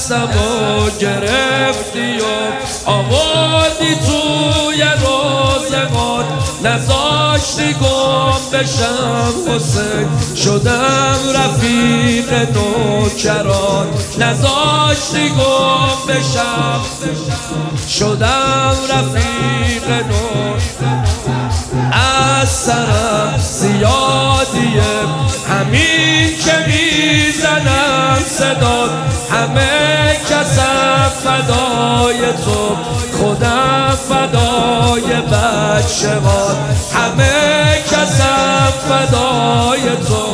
دستم و گرفتی و آوردی توی روزگار، نذاشتی گم بشم حسین، شدم رفیق نوکران، نذاشتی گم بشم، شدم رفیق نوکران. از سرم زیادیه همین که میزنم صدات، همه کسم فدای تو، خودم فدای بچه هات، همه کسم فدای تو.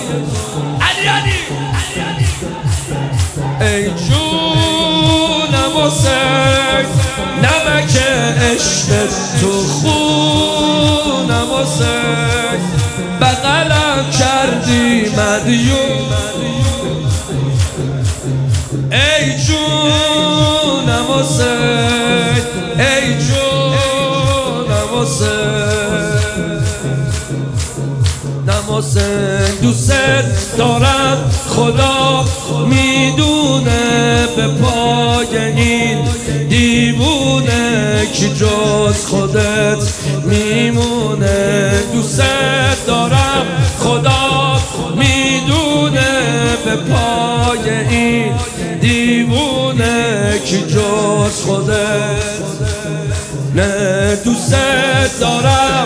ای جونم حسین، نمک عشق تو خونم حسین، بغلم کردی مدیون. ای جونم حسین، ای جونم حسین، حسین دوست دارم، خدا میدونه به پای این دیوونه کی جز خودت میمونه. دوست دارم، خدا میدونه به پای این دیوونه کی جز خودت. نه دوست دارم